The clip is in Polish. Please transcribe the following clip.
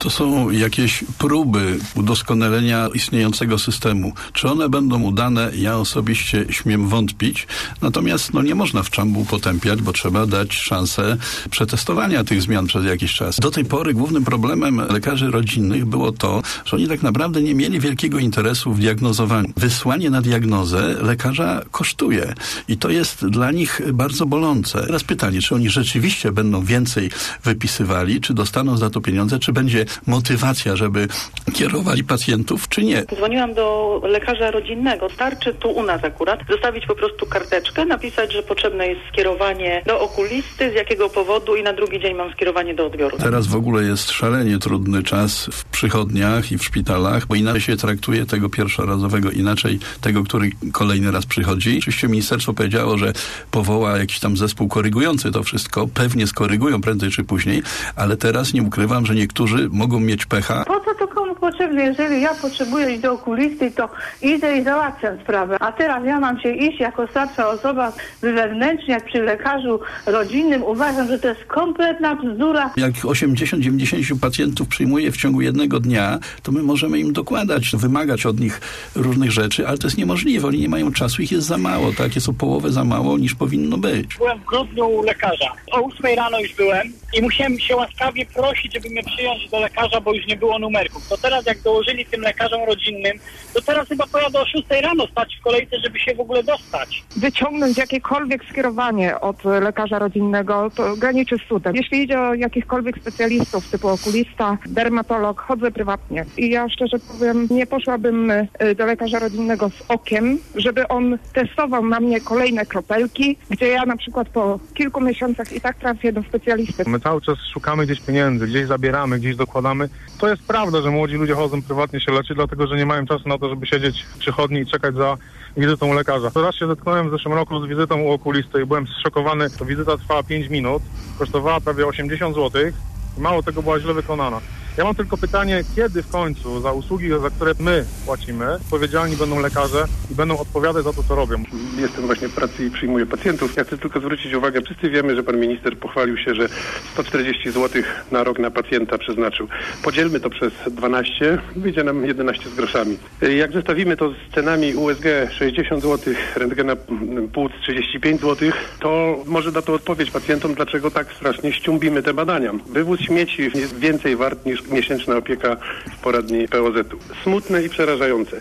To są jakieś próby udoskonalenia istniejącego systemu. Czy one będą udane? Ja osobiście śmiem wątpić. Natomiast nie można w czambu potępiać, bo trzeba dać szansę przetestowania tych zmian przez jakiś czas. Do tej pory głównym problemem lekarzy rodzinnych było to, że oni tak naprawdę nie mieli wielkiego interesu w diagnozowaniu. Wysłanie na diagnozę lekarza kosztuje i to jest dla nich bardzo bolące. Teraz pytanie, czy oni rzeczywiście będą więcej wypisywali, czy dostaną za to pieniądze, czy będzie motywacja, żeby kierowali pacjentów, czy nie. Dzwoniłam do lekarza rodzinnego. Starczy tu u nas akurat zostawić po prostu karteczkę, napisać, że potrzebne jest skierowanie do okulisty, z jakiego powodu i na drugi dzień mam skierowanie do odbioru. Teraz w ogóle jest szalenie trudny czas w przychodniach i w szpitalach, bo inaczej się traktuje tego pierwszorazowego, inaczej tego, który kolejny raz przychodzi. Oczywiście ministerstwo powiedziało, że powoła jakiś tam zespół korygujący to wszystko. Pewnie skorygują prędzej czy później, ale teraz nie ukrywam, że niektórzy mogą mieć pecha. Po co to komu potrzebne? Jeżeli ja potrzebuję iść do okulisty, to idę i załatwiam sprawę. A teraz ja mam się iść jako starsza osoba wewnętrznie przy lekarzu rodzinnym. Uważam, że to jest kompletna bzdura. Jak 80-90 pacjentów przyjmuje w ciągu jednego dnia, to my możemy im dokładać, wymagać od nich różnych rzeczy, ale to jest niemożliwe. Oni nie mają czasu, ich jest za mało, tak? Jest o połowę za mało niż powinno być. Byłem w grudniu u lekarza. O 8 rano już byłem i musiałem się łaskawie prosić, żeby mnie przyjąć do lekarza, bo już nie było numerków. To teraz jak dołożyli tym lekarzom rodzinnym, to teraz chyba pojadę o 6 rano stać w kolejce, żeby się w ogóle dostać. Wyciągnąć jakiekolwiek skierowanie od lekarza rodzinnego, to graniczy z cudem. Jeśli idzie o jakichkolwiek specjalistów typu okulista, dermatolog, chodzę prywatnie. I ja szczerze powiem, nie poszłabym do lekarza rodzinnego z okiem, żeby on testował na mnie kolejne kropelki, gdzie ja na przykład po kilku miesiącach i tak trafię do specjalisty. My cały czas szukamy gdzieś pieniędzy, gdzieś zabieramy, gdzieś dokładamy. To jest prawda, że młodzi ludzie chodzą prywatnie się leczyć, dlatego że nie mają czasu na to, żeby siedzieć w przychodni i czekać za wizytą u lekarza. Raz się zetknąłem w zeszłym roku z wizytą u okulisty i byłem zszokowany. To wizyta trwała 5 minut, kosztowała prawie 80 zł i mało tego była źle wykonana. Ja mam tylko pytanie, kiedy w końcu za usługi, za które my płacimy, odpowiedzialni będą lekarze i będą odpowiadać za to, co robią. Jestem właśnie w pracy i przyjmuję pacjentów. Ja chcę tylko zwrócić uwagę, wszyscy wiemy, że pan minister pochwalił się, że 140 zł na rok na pacjenta przeznaczył. Podzielmy to przez 12, wyjdzie nam 11 z groszami. Jak zestawimy to z cenami USG 60 zł, rentgena płuc 35 zł, to może da to odpowiedź pacjentom, dlaczego tak strasznie ściąbimy te badania. Wywóz śmieci jest więcej wart niż miesięczna opieka w poradni POZ-u. Smutne i przerażające.